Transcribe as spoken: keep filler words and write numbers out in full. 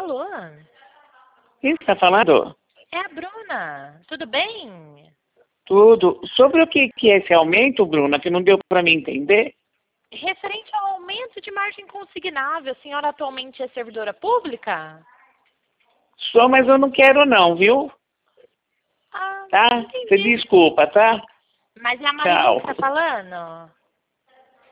Alô? Quem está falando? É a Bruna. Tudo bem? Tudo. Sobre o que, que é esse aumento, Bruna, que não deu para mim entender? Referente ao aumento de margem consignável, a senhora atualmente é servidora pública? Sou, mas eu não quero não, viu? Ah, Tá? Você entendi. desculpa, tá? Mas é a Marilyn Tchau. que está falando?